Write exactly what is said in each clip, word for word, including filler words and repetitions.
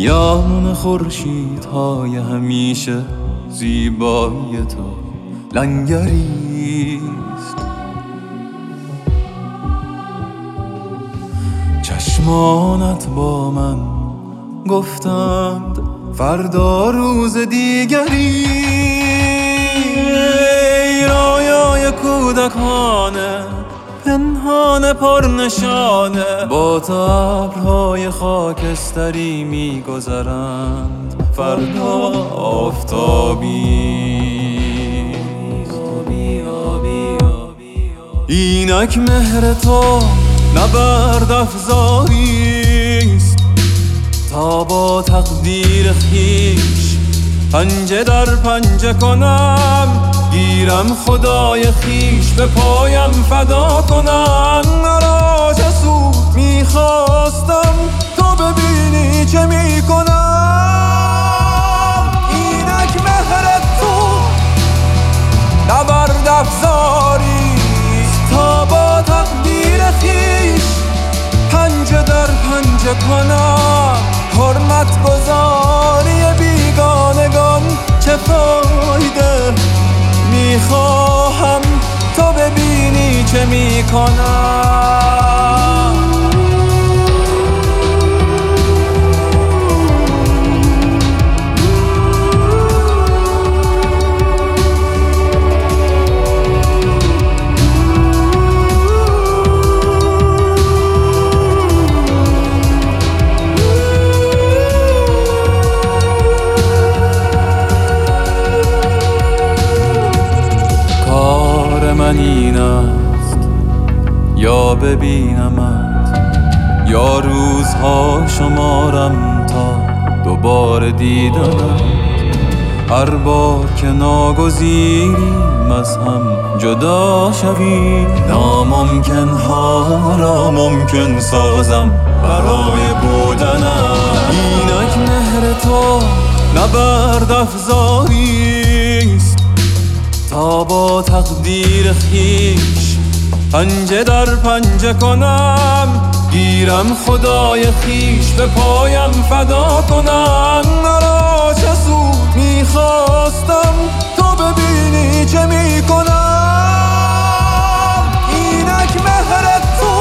پیامون خورشیدهای همیشه زیبایی تو لنگریست. چشمانت با من گفتند فردا روز دیگری. رایای کودکانه پنهان پرنشانه با تو ابرهای خاکستری می‌گذرند. فردا آفتابی اینک مهر تو نبرد افزاریست تا با تقدیر خویش پنجه در پنجه کنم. گیرم خدای خویش به پایم فدا کنم. مرا چه سود میخواستم تو ببینی چه میکنم. اینک مهر تو نبرد افزاریست تا با تقدیر خویش پنجه در پنجه کنم. حرمت گذاری بیگانگان چه فایده، میخواهم تو ببینی چه میکنم. من این است یا ببینمت یا روزها شمارم تا دوباره دیدنت. هر بار که ناگزیریم از هم جدا شویم ناممکن ها را ممکن سازم برای بودنت. اینک مهر تو نبرد افزاریست تا با تقدیر خویش پنجه در پنجه کنم. گیرم خدای خویش به پایم فدا کنم. مرا چه سود میخواستم تو ببینی چه میکنم. اینک مهر تو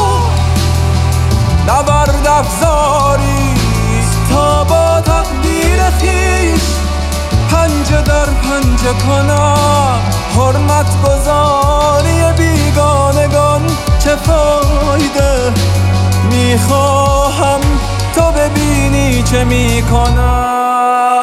نبرد افزاریست تا با تقدیر خویش پنجه در پنجه کنم. حرمت گذاری بیگانگان چه فایده، میخواهم تو ببینی چه میکنم.